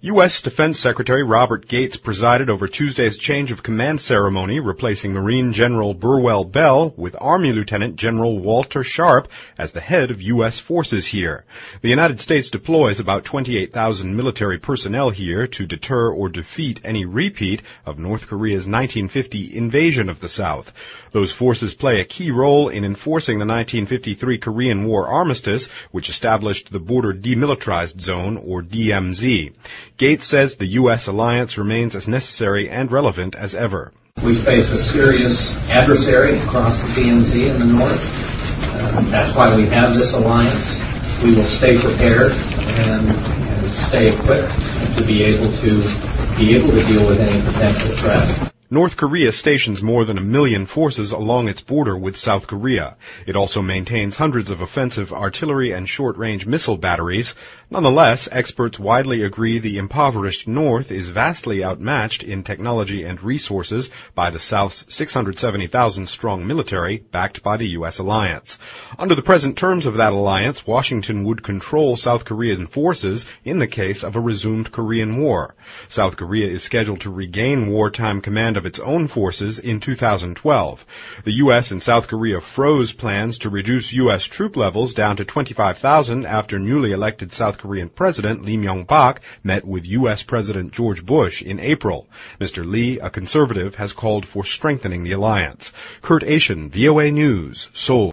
U.S. Defense Secretary Robert Gates presided over Tuesday's change of command ceremony, replacing Marine General Burwell Bell with Army Lieutenant General Walter Sharp as the head of U.S. forces here. The United States deploys about 28,000 military personnel here to deter or defeat any repeat of North Korea's 1950 invasion of the South. Those forces play a key role in enforcing the 1953 Korean War armistice, which established the Border Demilitarized Zone, or DMZ. Gates says the U.S. alliance remains as necessary and relevant as ever. We face a serious adversary across the DMZ in the north. That's why we have this alliance. We will stay prepared and stay equipped to be able to deal with any potential threat. North Korea stations more than 1 million forces along its border with South Korea. It also maintains hundreds of offensive artillery and short-range missile batteries. Nonetheless, experts widely agree the impoverished North is vastly outmatched in technology and resources by the South's 670,000-strong military backed by the U.S. alliance. Under the present terms of that alliance, Washington would control South Korean forces in the case of a resumed Korean War. South Korea is scheduled to regain wartime command of its own forces in 2012. The U.S. and South Korea froze plans to reduce U.S. troop levels down to 25,000 after newly elected South Korean President Lee Myung-bak met with U.S. President George Bush in April. Mr. Lee, a conservative, has called for strengthening the alliance. Kurt Asian, VOA News, Seoul.